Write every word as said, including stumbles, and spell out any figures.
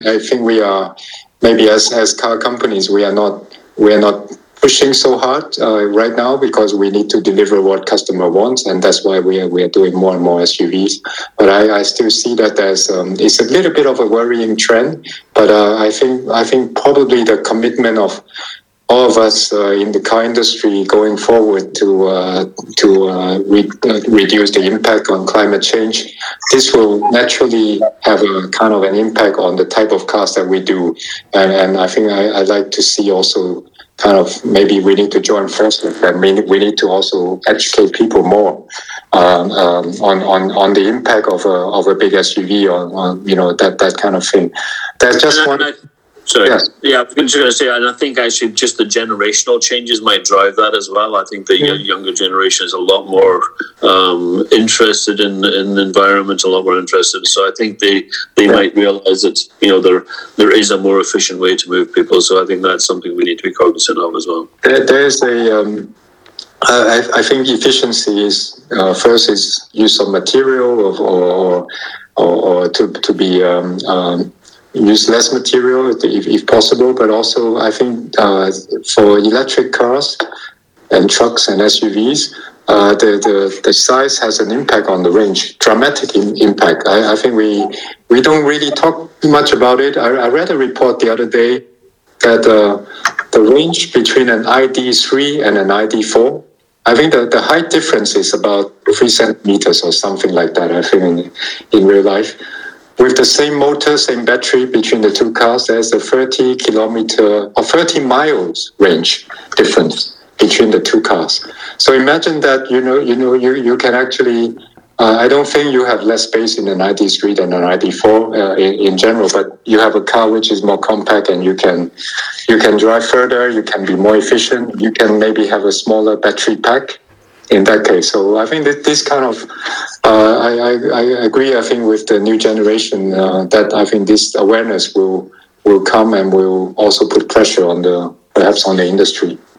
I think we are maybe as as car companies we are not we are not pushing so hard uh, right now because we need to deliver what customer wants, and that's why we are we are doing more and more S U Vs. But I, I still see that as um, it's a little bit of a worrying trend. But uh, I think I think probably the commitment of all of us uh, in the car industry going forward to uh, to uh, re- uh, reduce the impact on climate change, this will naturally have a kind of an impact on the type of cars that we do, and, and I think I, I like to see also kind of maybe we need to join forces and we, we need to also educate people more um, um, on, on on the impact of a of a big S U V on, on you know that that kind of thing. There's just one. Sorry. Yes. Yeah, I was just going to say, and I think actually just the generational changes might drive that as well. I think the mm. younger generation is a lot more um, interested in, in the environment, a lot more interested. So I think they, they yeah. might realise that, you know, there there is a more efficient way to move people. So I think that's something we need to be cognizant of as well. There, there's a, um, I, I think efficiency is, uh, first is use of material or, or, or, or to, to be... Um, um, use less material if, if possible, but also I think uh, for electric cars and trucks and S U Vs, uh, the, the the size has an impact on the range, dramatic in, impact. I, I think we we don't really talk much about it. I, I read a report the other day that uh, the range between an I D three and an I D four, I think that the height difference is about three centimeters or something like that, I think, in, in real life. With the same motor, same battery between the two cars, there's a thirty kilometer or thirty miles range difference between the two cars. So imagine that, you know, you know, you, you can actually, uh, I don't think you have less space in an I D three than an I D four uh, in, in general, but you have a car which is more compact and you can, you can drive further, you can be more efficient, you can maybe have a smaller battery pack in that case. So I think that this kind of, uh, I, I, I agree, I think, with the new generation uh, that I think this awareness will will come and will also put pressure on the, perhaps on the industry.